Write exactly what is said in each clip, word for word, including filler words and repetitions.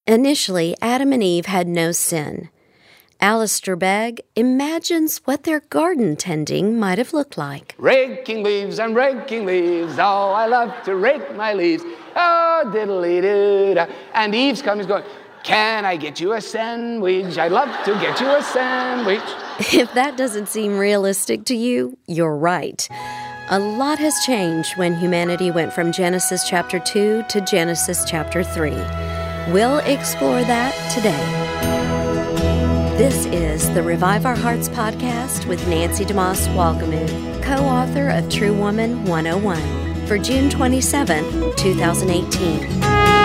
Initially, Adam and Eve had no sin. Alistair Begg imagines what their garden tending might have looked like. Raking leaves, I'm raking leaves. Oh, I love to rake my leaves. Oh, diddly-doo-da. And Eve's coming, going, can I get you a sandwich? I'd love to get you a sandwich. If that doesn't seem realistic to you, you're right. A lot has changed when humanity went from Genesis chapter two to Genesis chapter three. We'll explore that today. This is the Revive Our Hearts podcast with Nancy DeMoss Wolgemuth, co-author of True Woman one oh one, for June twenty-seventh, twenty eighteen.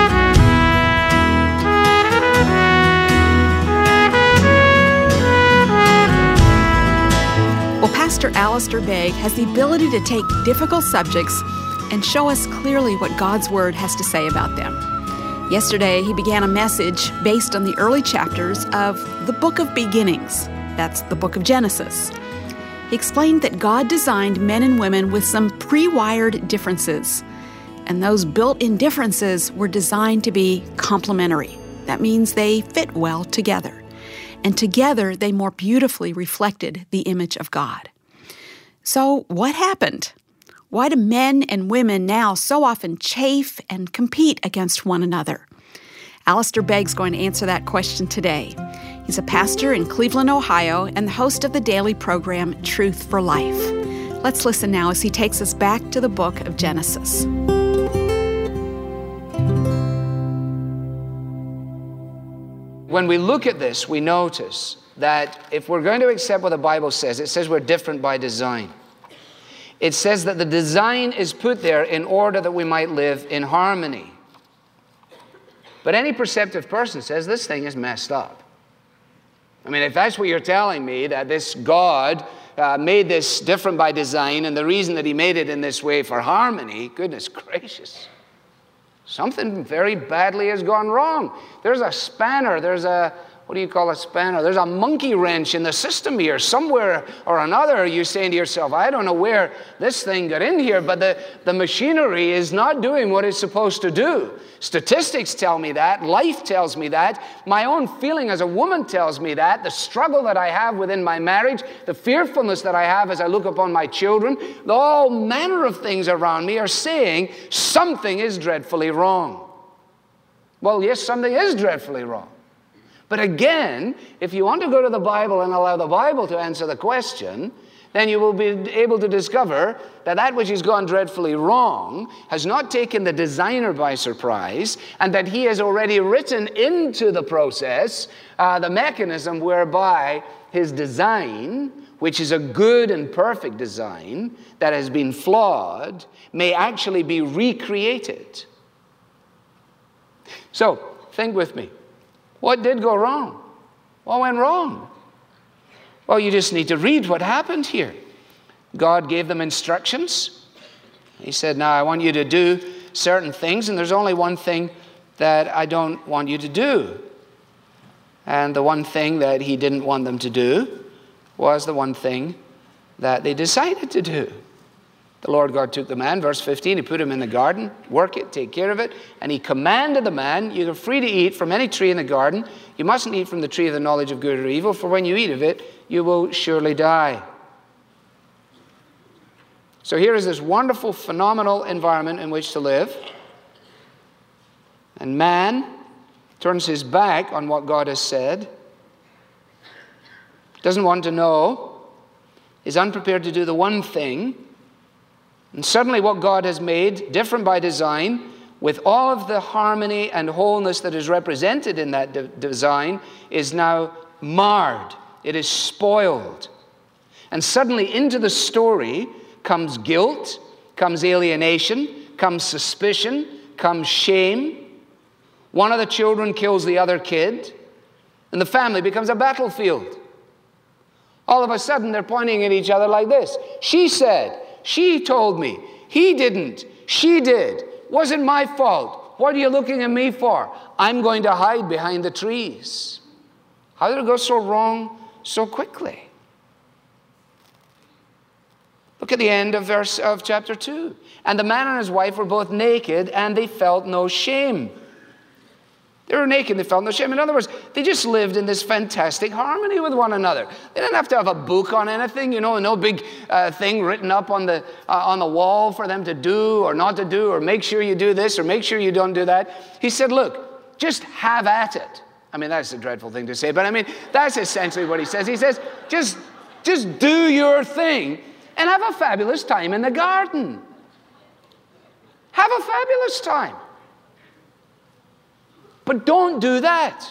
Well, Pastor Alistair Begg has the ability to take difficult subjects and show us clearly what God's Word has to say about them. Yesterday, he began a message based on the early chapters of the Book of Beginnings. That's the book of Genesis. He explained that God designed men and women with some pre-wired differences, and those built-in differences were designed to be complementary. That means they fit well together. And together, they more beautifully reflected the image of God. So, what happened? Why do men and women now so often chafe and compete against one another? Alistair Begg's going to answer that question today. He's a pastor in Cleveland, Ohio, and the host of the daily program Truth for Life. Let's listen now as he takes us back to the book of Genesis. When we look at this, we notice that if we're going to accept what the Bible says, it says we're different by design. It says that the design is put there in order that we might live in harmony. But any perceptive person says this thing is messed up. I mean, if that's what you're telling me, that this God uh, made this different by design, and the reason that he made it in this way for harmony, goodness gracious. Something very badly has gone wrong. There's a spanner, there's a, what do you call a spanner? There's a monkey wrench in the system here. Somewhere or another, you're saying to yourself, I don't know where this thing got in here, but the, the machinery is not doing what it's supposed to do. Statistics tell me that. Life tells me that. My own feeling as a woman tells me that. The struggle that I have within my marriage, the fearfulness that I have as I look upon my children, all manner of things around me are saying something is dreadfully wrong. Well, yes, something is dreadfully wrong. But again, if you want to go to the Bible and allow the Bible to answer the question, then you will be able to discover that that which has gone dreadfully wrong has not taken the designer by surprise, and that he has already written into the process uh, the mechanism whereby his design, which is a good and perfect design that has been flawed, may actually be recreated. So, think with me. What did go wrong? What went wrong? Well, you just need to read what happened here. God gave them instructions. He said, now I want you to do certain things, and there's only one thing that I don't want you to do. And the one thing that he didn't want them to do was the one thing that they decided to do. The Lord God took the man, verse fifteen, he put him in the garden, work it, take care of it, and he commanded the man, you are free to eat from any tree in the garden. You mustn't eat from the tree of the knowledge of good or evil, for when you eat of it, you will surely die. So here is this wonderful, phenomenal environment in which to live. And man turns his back on what God has said, doesn't want to know, is unprepared to do the one thing. And suddenly what God has made, different by design, with all of the harmony and wholeness that is represented in that de- design, is now marred. It is spoiled. And suddenly into the story comes guilt, comes alienation, comes suspicion, comes shame. One of the children kills the other kid, and the family becomes a battlefield. All of a sudden, they're pointing at each other like this. She said, she told me, he didn't, she did. Wasn't my fault. What are you looking at me for? I'm going to hide behind the trees. How did it go so wrong so quickly? Look at the end of verse of chapter two. And the man and his wife were both naked, and they felt no shame. They were naked, they felt no shame. In other words, they just lived in this fantastic harmony with one another. They didn't have to have a book on anything, you know, no big uh, thing written up on the, uh, on the wall for them to do or not to do, or make sure you do this or make sure you don't do that. He said, look, just have at it. I mean, that's a dreadful thing to say, but I mean, that's essentially what he says. He says, just, just do your thing and have a fabulous time in the garden. Have a fabulous time. But don't do that.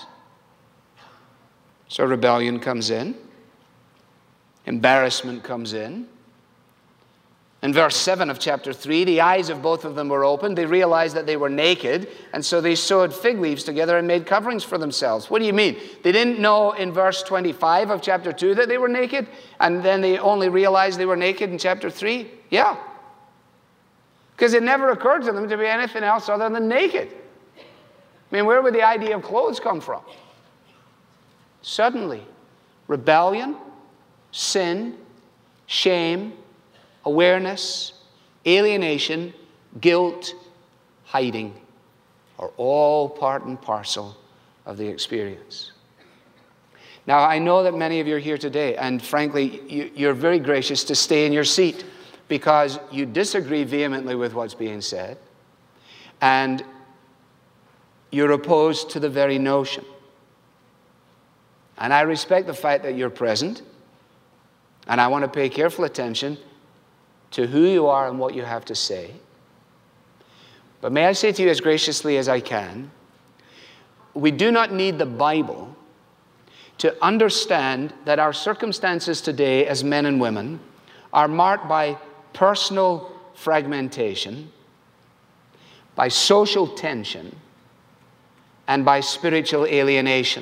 So rebellion comes in. Embarrassment comes in. In verse seven of chapter three, the eyes of both of them were opened. They realized that they were naked, and so they sewed fig leaves together and made coverings for themselves. What do you mean? They didn't know in verse twenty-five of chapter two that they were naked, and then they only realized they were naked in chapter three? Yeah. Because it never occurred to them to be anything else other than naked. I mean, where would the idea of clothes come from? Suddenly, rebellion, sin, shame, awareness, alienation, guilt, hiding are all part and parcel of the experience. Now, I know that many of you are here today, and frankly, you, you're very gracious to stay in your seat because you disagree vehemently with what's being said, and you're opposed to the very notion. And I respect the fact that you're present, and I want to pay careful attention to who you are and what you have to say. But may I say to you as graciously as I can, we do not need the Bible to understand that our circumstances today as men and women are marked by personal fragmentation, by social tension, and by spiritual alienation.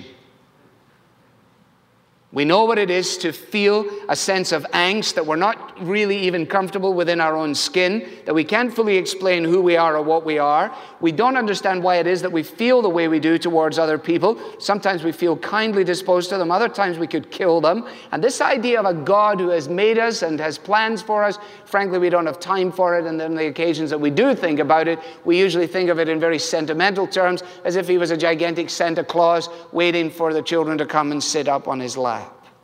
We know what it is to feel a sense of angst, that we're not really even comfortable within our own skin, that we can't fully explain who we are or what we are. We don't understand why it is that we feel the way we do towards other people. Sometimes we feel kindly disposed to them. Other times we could kill them. And this idea of a God who has made us and has plans for us, frankly, we don't have time for it. And then the occasions that we do think about it, we usually think of it in very sentimental terms, as if he was a gigantic Santa Claus waiting for the children to come and sit up on his lap.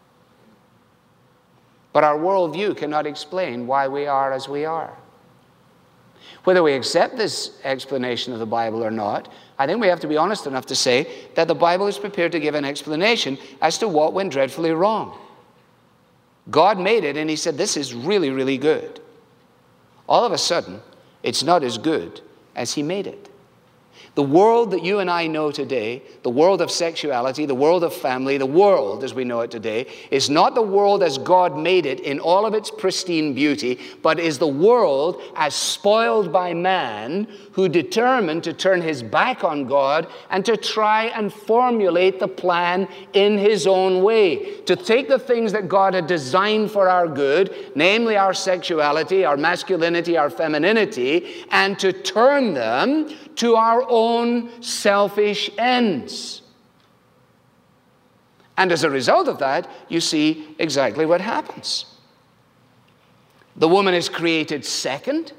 But our worldview cannot explain why we are as we are. Whether we accept this explanation of the Bible or not, I think we have to be honest enough to say that the Bible is prepared to give an explanation as to what went dreadfully wrong. God made it, and he said, this is really, really good. All of a sudden, it's not as good as he made it. The world that you and I know today, the world of sexuality, the world of family, the world as we know it today, is not the world as God made it in all of its pristine beauty, but is the world as spoiled by man who determined to turn his back on God and to try and formulate the plan in his own way, to take the things that God had designed for our good, namely our sexuality, our masculinity, our femininity, and to turn them to our own selfish ends. And as a result of that, you see exactly what happens. The woman is created second,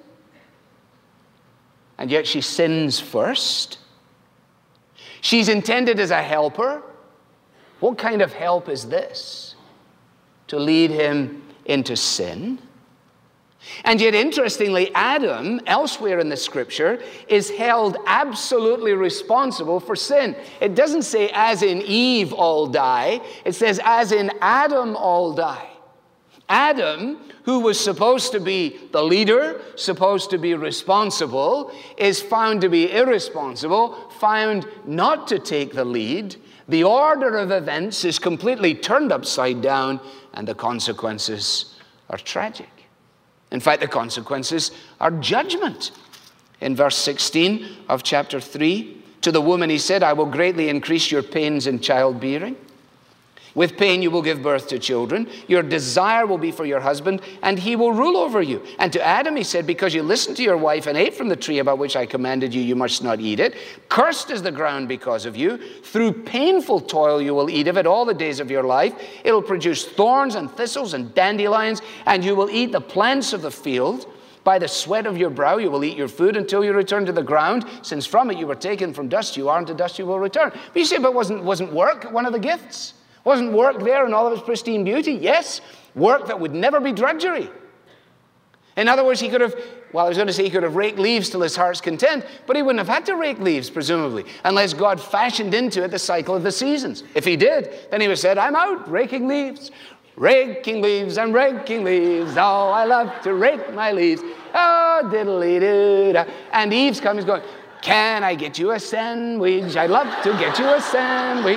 and yet she sins first. She's intended as a helper. What kind of help is this? To lead him into sin. And yet, interestingly, Adam, elsewhere in the Scripture, is held absolutely responsible for sin. It doesn't say, as in Eve all die. It says, as in Adam all die. Adam, who was supposed to be the leader, supposed to be responsible, is found to be irresponsible, found not to take the lead. The order of events is completely turned upside down, and the consequences are tragic. In fact, the consequences are judgment. In verse sixteen of chapter three, to the woman he said, I will greatly increase your pains in childbearing. With pain you will give birth to children. Your desire will be for your husband, and he will rule over you. And to Adam he said, because you listened to your wife and ate from the tree about which I commanded you, you must not eat it. Cursed is the ground because of you. Through painful toil you will eat of it all the days of your life. It will produce thorns and thistles and dandelions, and you will eat the plants of the field. By the sweat of your brow you will eat your food until you return to the ground, since from it you were taken. From dust you are, and to dust you will return. But you say, but wasn't, wasn't work one of the gifts? Wasn't work there in all of its pristine beauty? Yes, work that would never be drudgery. In other words, he could have, well, I was going to say he could have raked leaves till his heart's content, but he wouldn't have had to rake leaves, presumably, unless God fashioned into it the cycle of the seasons. If he did, then he would have said, I'm out raking leaves. Raking leaves, I'm raking leaves. Oh, I love to rake my leaves. Oh, diddly-doo-da. And Eve's coming, he's going, can I get you a sandwich? I'd love to get you a sandwich.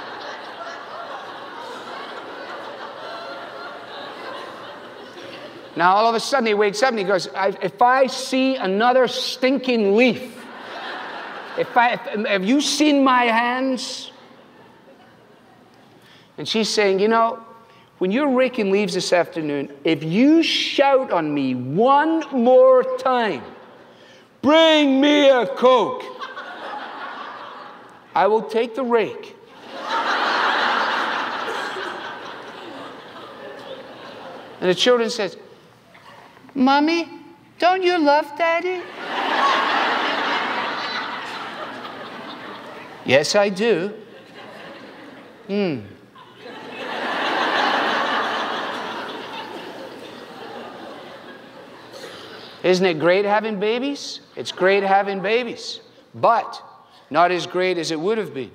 Now, all of a sudden, he wakes up and he goes, if I see another stinking leaf, if I, if, have you seen my hands? And she's saying, you know, when you're raking leaves this afternoon, if you shout on me one more time, bring me a Coke, I will take the rake. And the children says, Mommy, don't you love Daddy? Yes, I do. Hmm. Isn't it great having babies? It's great having babies, but not as great as it would have been.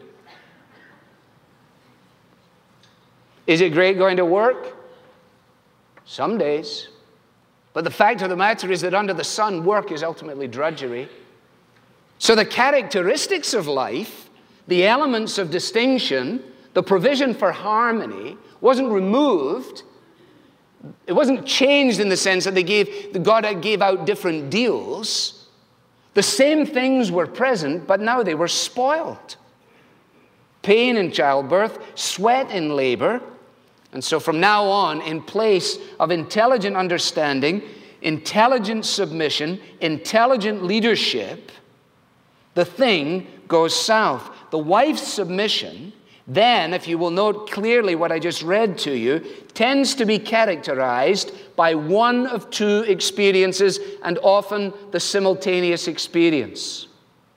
Is it great going to work? Some days. But the fact of the matter is that under the sun, work is ultimately drudgery. So the characteristics of life, the elements of distinction, the provision for harmony wasn't removed. It wasn't changed in the sense that they gave, that God gave out different deals. The same things were present, but now they were spoiled. Pain in childbirth, sweat in labor. And so from now on, in place of intelligent understanding, intelligent submission, intelligent leadership, the thing goes south. The wife's submission, then, if you will note clearly what I just read to you, tends to be characterized by one of two experiences, and often the simultaneous experience.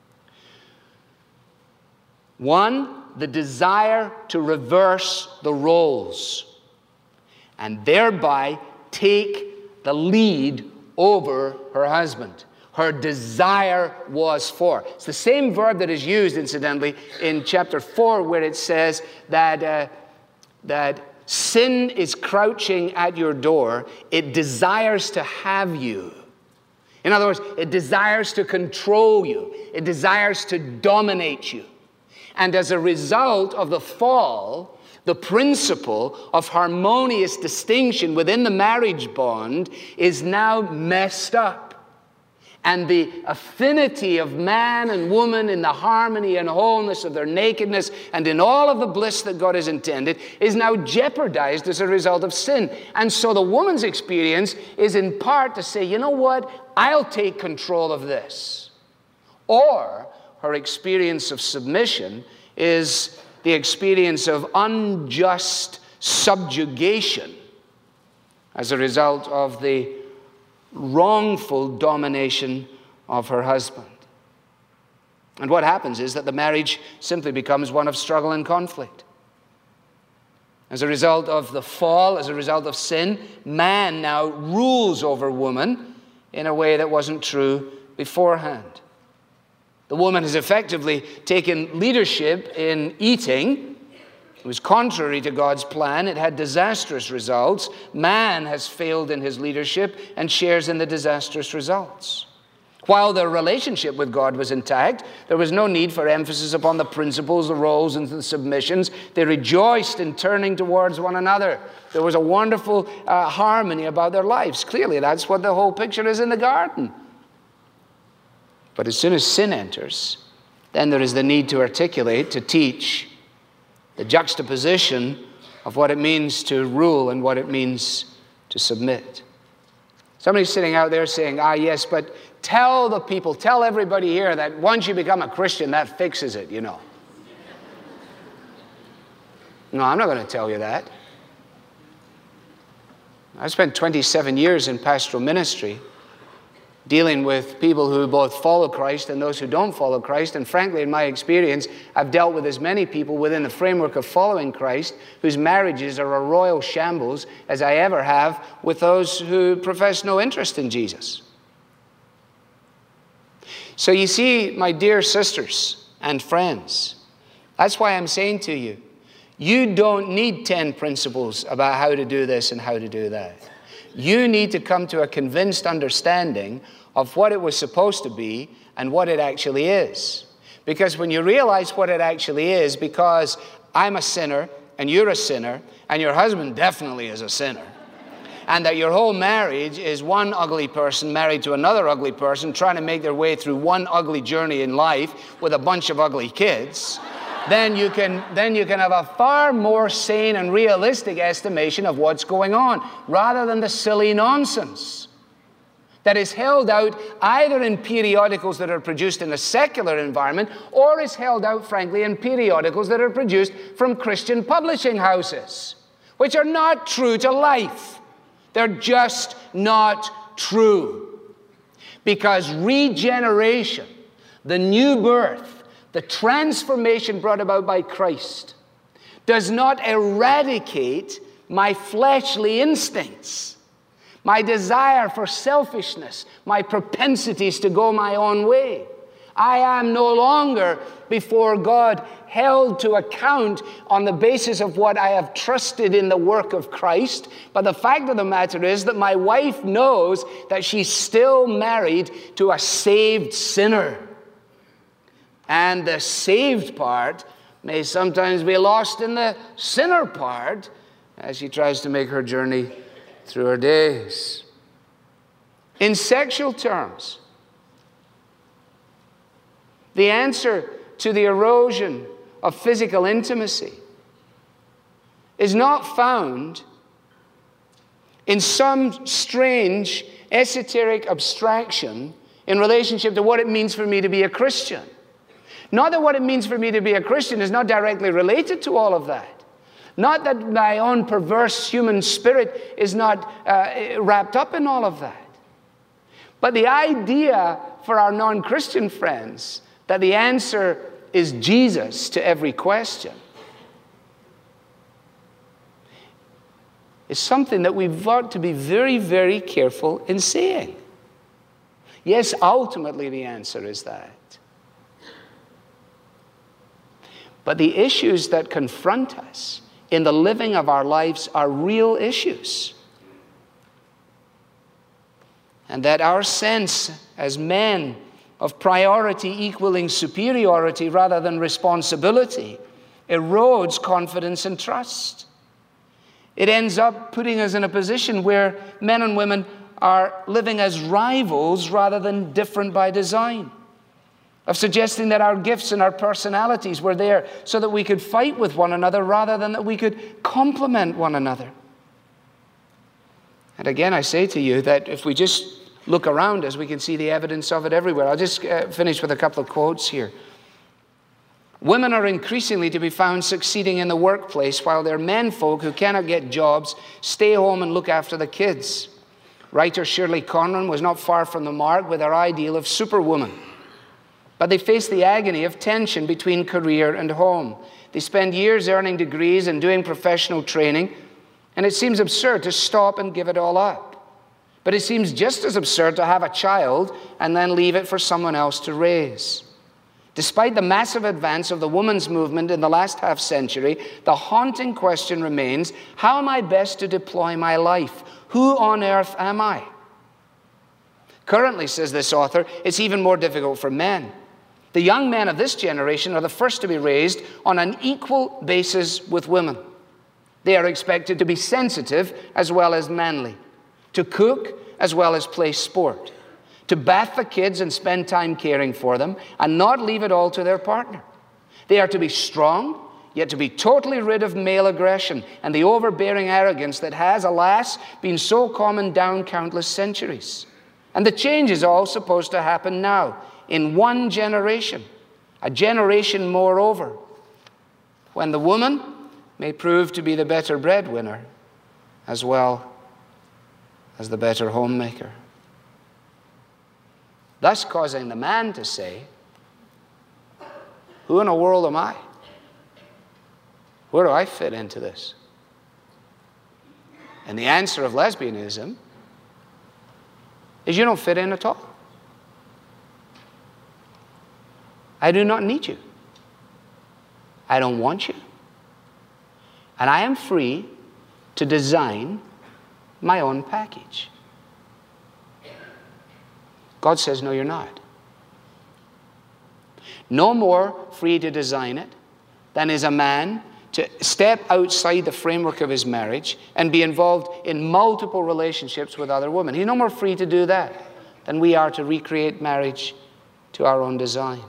One, the desire to reverse the roles and thereby take the lead over her husband. Her desire was for. It's the same verb that is used, incidentally, in chapter four, where it says that, uh, that sin is crouching at your door. It desires to have you. In other words, it desires to control you. It desires to dominate you. And as a result of the fall, the principle of harmonious distinction within the marriage bond is now messed up. And the affinity of man and woman in the harmony and wholeness of their nakedness and in all of the bliss that God has intended is now jeopardized as a result of sin. And so the woman's experience is in part to say, you know what, I'll take control of this. Or her experience of submission is the experience of unjust subjugation as a result of the wrongful domination of her husband. And what happens is that the marriage simply becomes one of struggle and conflict. As a result of the fall, as a result of sin, man now rules over woman in a way that wasn't true beforehand. The woman has effectively taken leadership in eating. It was contrary to God's plan. It had disastrous results. Man has failed in his leadership and shares in the disastrous results. While their relationship with God was intact, there was no need for emphasis upon the principles, the roles, and the submissions. They rejoiced in turning towards one another. There was a wonderful uh, harmony about their lives. Clearly, that's what the whole picture is in the garden. But as soon as sin enters, then there is the need to articulate, to teach, the juxtaposition of what it means to rule and what it means to submit. Somebody's sitting out there saying, ah, yes, but tell the people, tell everybody here that once you become a Christian, that fixes it, you know. No, I'm not going to tell you that. I spent twenty-seven years in pastoral ministry, dealing with people who both follow Christ and those who don't follow Christ. And frankly, in my experience, I've dealt with as many people within the framework of following Christ whose marriages are a royal shambles as I ever have with those who profess no interest in Jesus. So you see, my dear sisters and friends, that's why I'm saying to you, you don't need ten principles about how to do this and how to do that. You need to come to a convinced understanding of what it was supposed to be and what it actually is. Because when you realize what it actually is, because I'm a sinner and you're a sinner and your husband definitely is a sinner, and that your whole marriage is one ugly person married to another ugly person trying to make their way through one ugly journey in life with a bunch of ugly kids, then you can then you can have a far more sane and realistic estimation of what's going on, rather than the silly nonsense that is held out either in periodicals that are produced in a secular environment, or is held out, frankly, in periodicals that are produced from Christian publishing houses, which are not true to life. They're just not true. Because regeneration, the new birth, the transformation brought about by Christ, does not eradicate my fleshly instincts, my desire for selfishness, my propensities to go my own way. I am no longer before God held to account on the basis of what I have trusted in the work of Christ. But the fact of the matter is that my wife knows that she's still married to a saved sinner. And the saved part may sometimes be lost in the sinner part as she tries to make her journey through her days. In sexual terms, the answer to the erosion of physical intimacy is not found in some strange esoteric abstraction in relationship to what it means for me to be a Christian. Not that what it means for me to be a Christian is not directly related to all of that. Not that my own perverse human spirit is not uh, wrapped up in all of that. But the idea for our non-Christian friends that the answer is Jesus to every question is something that we've got to be very, very careful in saying. Yes, ultimately the answer is that. But the issues that confront us in the living of our lives are real issues. And that our sense as men of priority equaling superiority rather than responsibility erodes confidence and trust. It ends up putting us in a position where men and women are living as rivals rather than different by design. Of suggesting that our gifts and our personalities were there so that we could fight with one another rather than that we could complement one another. And again, I say to you that if we just look around us, we can see the evidence of it everywhere. I'll just uh, finish with a couple of quotes here. Women are increasingly to be found succeeding in the workplace, while their men folk who cannot get jobs stay home and look after the kids. Writer Shirley Conran was not far from the mark with her ideal of superwoman. But they face the agony of tension between career and home. They spend years earning degrees and doing professional training, and it seems absurd to stop and give it all up. But it seems just as absurd to have a child and then leave it for someone else to raise. Despite the massive advance of the women's movement in the last half century, the haunting question remains, how am I best to deploy my life? Who on earth am I? Currently, says this author, it's even more difficult for men. The young men of this generation are the first to be raised on an equal basis with women. They are expected to be sensitive as well as manly, to cook as well as play sport, to bath the kids and spend time caring for them, and not leave it all to their partner. They are to be strong, yet to be totally rid of male aggression and the overbearing arrogance that has, alas, been so common down countless centuries. And the change is all supposed to happen now, in one generation, a generation moreover, when the woman may prove to be the better breadwinner as well as the better homemaker. thus causing the man to say, who in the world am I? Where do I fit into this? And the answer of lesbianism is you don't fit in at all. I do not need you. I don't want you. And I am free to design my own package. God says, no, you're not. No more free to design it than is a man to step outside the framework of his marriage and be involved in multiple relationships with other women. He's no more free to do that than we are to recreate marriage to our own design.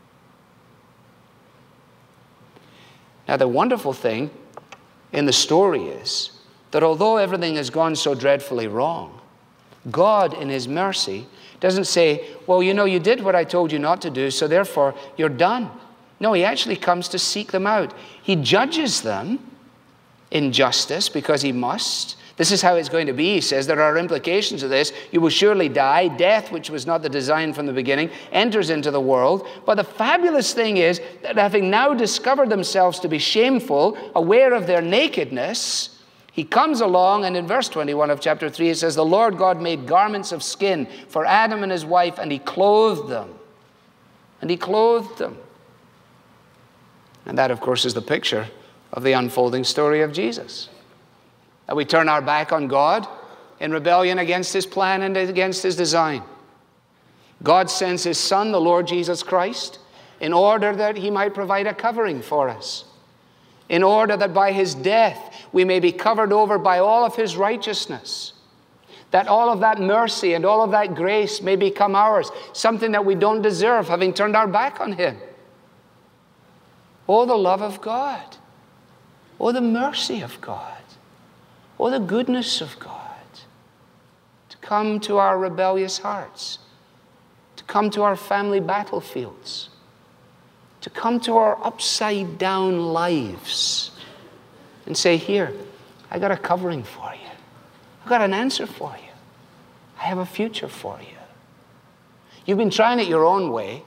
Now, the wonderful thing in the story is that although everything has gone so dreadfully wrong, God, in His mercy, doesn't say, well, you know, you did what I told you not to do, so therefore you're done. No, He actually comes to seek them out. He judges them in justice because He must. This is how it's going to be. He says there are implications of this. You will surely die. Death, which was not the design from the beginning, enters into the world. But the fabulous thing is that having now discovered themselves to be shameful, aware of their nakedness, He comes along, and in verse twenty-one of chapter three, it says, the Lord God made garments of skin for Adam and his wife, and He clothed them. And He clothed them. And that, of course, is the picture of the unfolding story of Jesus. That we turn our back on God in rebellion against His plan and against His design. God sends His Son, the Lord Jesus Christ, in order that He might provide a covering for us. In order that by His death we may be covered over by all of His righteousness. That all of that mercy and all of that grace may become ours. Something that we don't deserve, having turned our back on Him. Oh, the love of God. Oh, the mercy of God. Oh, the goodness of God. To come to our rebellious hearts. To come to our family battlefields. To come to our upside down lives. And say, here, I got a covering for you. I got an answer for you. I have a future for you. You've been trying it your own way.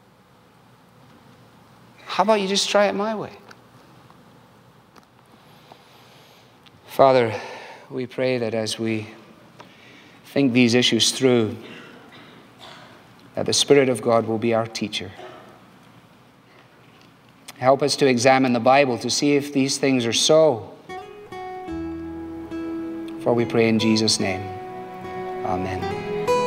How about you just try it my way? Father, we pray that as we think these issues through, that the Spirit of God will be our teacher. Help us to examine the Bible to see if these things are so. For we pray in Jesus' name. Amen.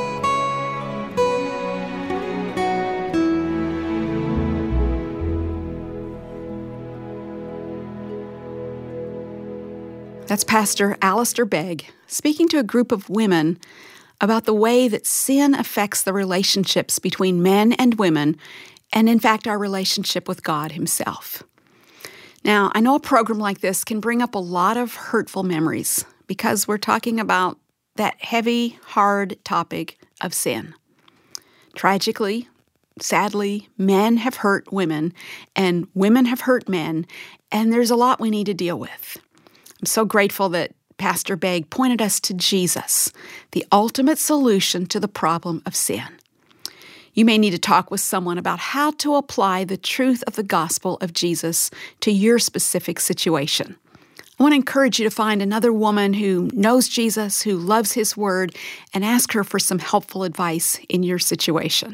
That's Pastor Alistair Begg speaking to a group of women about the way that sin affects the relationships between men and women, and in fact our relationship with God Himself. Now, I know a program like this can bring up a lot of hurtful memories because we're talking about that heavy, hard topic of sin. Tragically, sadly, men have hurt women, and women have hurt men, and there's a lot we need to deal with. I'm so grateful that Pastor Begg pointed us to Jesus, the ultimate solution to the problem of sin. You may need to talk with someone about how to apply the truth of the gospel of Jesus to your specific situation. I want to encourage you to find another woman who knows Jesus, who loves His Word, and ask her for some helpful advice in your situation.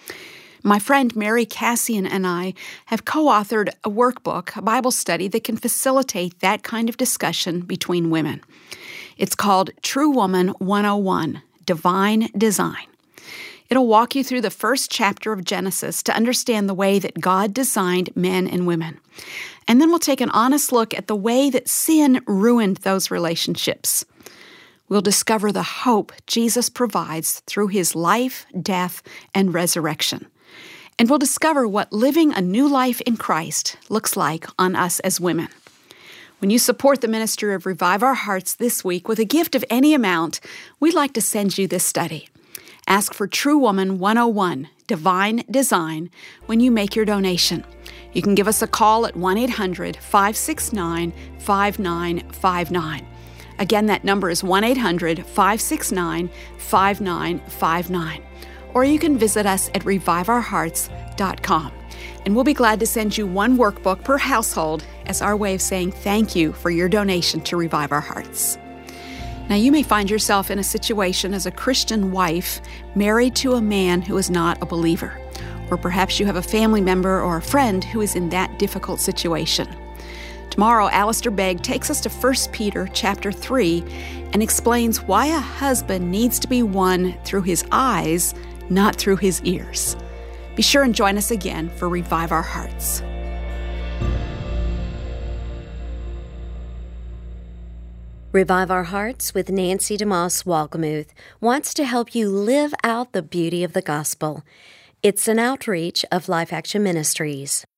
My friend Mary Cassian and I have co-authored a workbook, a Bible study that can facilitate that kind of discussion between women. It's called True Woman one oh one, Divine Design. It'll walk you through the first chapter of Genesis to understand the way that God designed men and women. And then we'll take an honest look at the way that sin ruined those relationships. We'll discover the hope Jesus provides through His life, death, and resurrection. And we'll discover what living a new life in Christ looks like on us as women. When you support the ministry of Revive Our Hearts this week with a gift of any amount, we'd like to send you this study. Ask for True Woman one oh one, Divine Design, when you make your donation. You can give us a call at one eight hundred, five six nine, five nine five nine. Again, that number is one eight hundred, five six nine, five nine five nine. or you can visit us at revive our hearts dot com. And we'll be glad to send you one workbook per household as our way of saying thank you for your donation to Revive Our Hearts. Now, you may find yourself in a situation as a Christian wife married to a man who is not a believer. Or perhaps you have a family member or a friend who is in that difficult situation. Tomorrow, Alistair Begg takes us to First Peter chapter three and explains why a husband needs to be won through his eyes, not through his ears. Be sure and join us again for Revive Our Hearts. Revive Our Hearts with Nancy DeMoss Wolgemuth wants to help you live out the beauty of the gospel. It's an outreach of Life Action Ministries.